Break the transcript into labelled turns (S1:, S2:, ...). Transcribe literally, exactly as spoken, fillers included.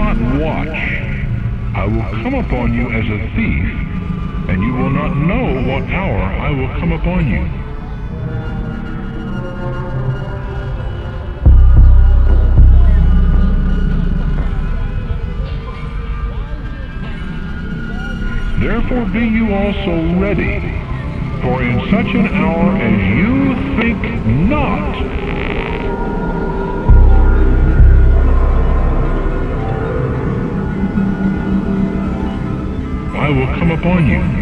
S1: not watch, I will come upon you as a thief, and you will not know what hour I will come upon you. Therefore be you also ready, for in such an hour as you think not, I will come upon you.